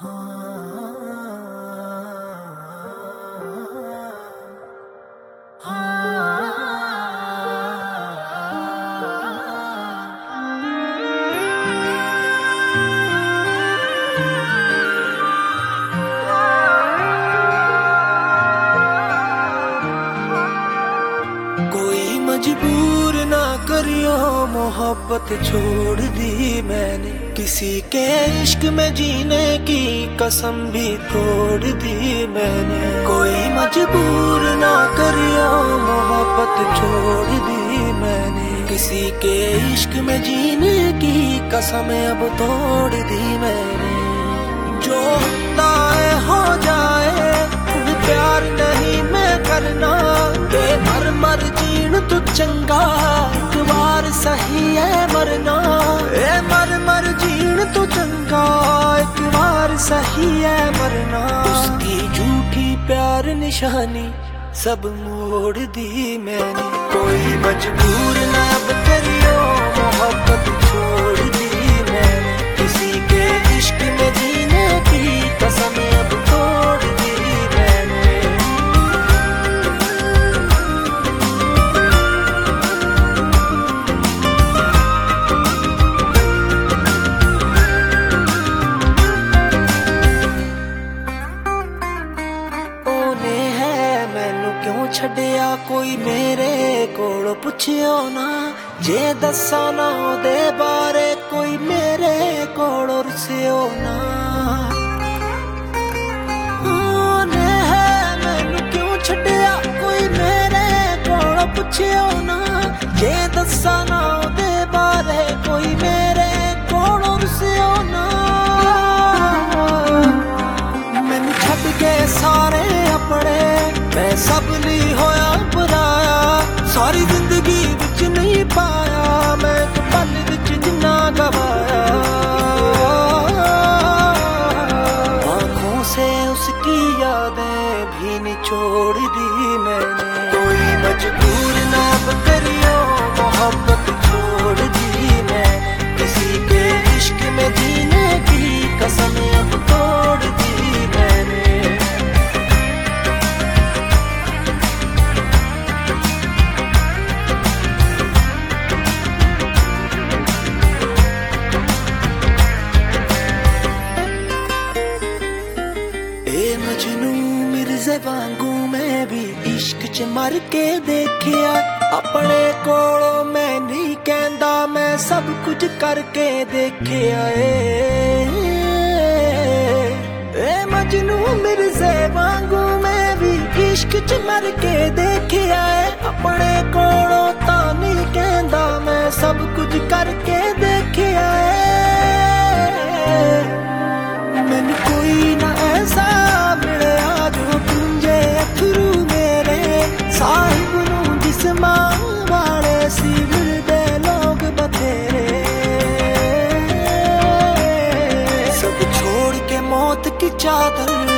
कोई मजबूर ना करियो, मोहब्बत छोड़ दी मैंने। किसी के इश्क में जीने की कसम भी तोड़ दी मैंने। कोई मजबूर ना करियो, मोहब्बत छोड़ दी मैंने। किसी के इश्क में जीने की कसम अब तोड़ दी मैंने। जो होता है हो जाए, प्यार नहीं मैं करना। मर मर जीण तू चंगा, एक बार सही है मरना। मर मर जीण तू चंगा, एक बार सही है मरना। उसकी झूठी प्यार निशानी सब मोड़ दी मैंने। कोई मजबूर ना अब करियो, मोहब्बत छोड़ दी मैंने। किसी के इश्क में जीने की कसम अब तोड़ दी मैंने। क्यों छड़िया कोई मेरे कोल पुछियो ना। जे दसा ना ओदे बारे कोई मेरे कोल रुसियो ना। मैनू क्यों छड़िया कोई मेरे कोल पुछियो ना। जे दसा ना ओदे बारे कोई मेरे कोल रुसियो ना। मैनू छड़ के सारे अपने, मैं सब ली होया पराया। सारी जिंदगी विच नहीं पाया मैं, एक पल विच जिन्ना गवाया। आंखों से उसकी यादें भी निचोड़ दी मैंने। कोई मजबूर ना करियो, मोहब्बत छोड़ दी मैंने। किसी के इश्क में जीने की कसम अब तोड़ दी मैंने। वांगू मैं भी इश्क च मर के देखिया। अपने कोलों मैं नहीं कहंदा, मैं सब कुछ करके देखिया। मजनू मिर्ज़े वांगू मैं भी इश्क च मर के देखिया। अपने कोलों ता नहीं कहंदा, मैं सब कुछ करके देखिया। मैनू कोई ना ऐसा मिलिया जो तुंजे अथरू मेरे। साहिब नू जिस्मां वाले सी मिलदे लोग बथेरे। सब छोड़ के मौत की चादर